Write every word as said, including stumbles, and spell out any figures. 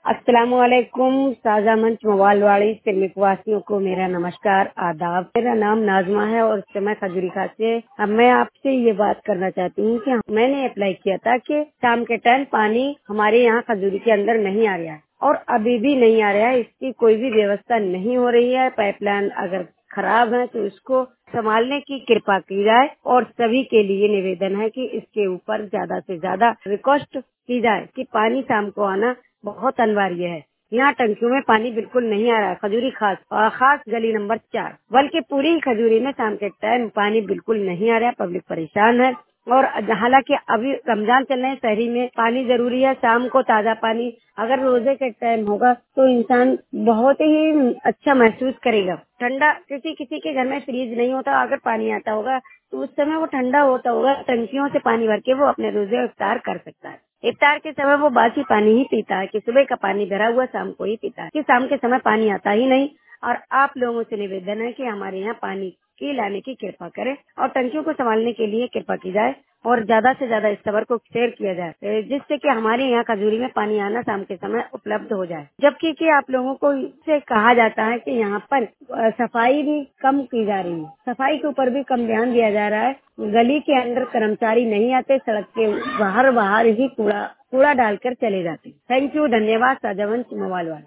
अस्सलाम वालेकुम। साझा मंच मोबाइलवाड़ी सिरमिक वासियों को मेरा नमस्कार, आदाब। मेरा नाम नाजमा है और मैं खजूरी खास से अब मैं आपसे ये बात करना चाहती हूँ कि मैंने अप्लाई किया था कि शाम के टाइम पानी हमारे यहाँ खजूरी के अंदर नहीं आ रहा है और अभी भी नहीं आ रहा है। इसकी कोई भी व्यवस्था नहीं हो रही है। पाइपलाइन अगर खराब है तो इसको संभालने की कृपा की जाए और सभी के लिए निवेदन है कि इसके ऊपर ज्यादा से ज्यादा रिक्वेस्ट की जाए कि पानी शाम को आना बहुत अनिवार्य है। यहाँ टंकियों में पानी बिल्कुल नहीं आ रहा है। खजूरी खास और खास गली नंबर चार, बल्कि पूरी ही खजूरी में शाम के टाइम पानी बिल्कुल नहीं आ रहा है। पब्लिक परेशान है और हालांकि अभी रमजान चल रहे हैं, शहरी में पानी जरूरी है। शाम को ताजा पानी अगर रोजे के टाइम होगा तो इंसान बहुत ही अच्छा महसूस करेगा। ठंडा किसी किसी के घर में फ्रीज नहीं होता, अगर पानी आता होगा तो उस समय वो ठंडा होता होगा। टंकियों से पानी भर के वो अपने रोजे इफ्तार कर सकता है। इफ्तार के समय वो बासी पानी ही पीता है कि सुबह का पानी भरा हुआ शाम को ही पीता है कि शाम के समय पानी आता ही नहीं। और आप लोगों से निवेदन है कि हमारे यहाँ पानी की लाने की कृपा करें और टंकियों को संभालने के लिए कृपा की जाए और ज्यादा से ज्यादा इस खबर को शेयर किया जाए जिससे कि हमारे यहाँ खजूरी में पानी आना शाम के समय उपलब्ध हो जाए। जबकि कि आप लोगों को से कहा जाता है कि यहाँ पर अ, सफाई भी कम की जा रही है, सफाई के ऊपर भी कम ध्यान दिया जा रहा है। गली के अंदर कर्मचारी नहीं आते, सड़क के बाहर बाहर ही कूड़ा कूड़ा डालकर चले जाते। थैंक यू, धन्यवाद। साझा मंच मोबाइल वाला।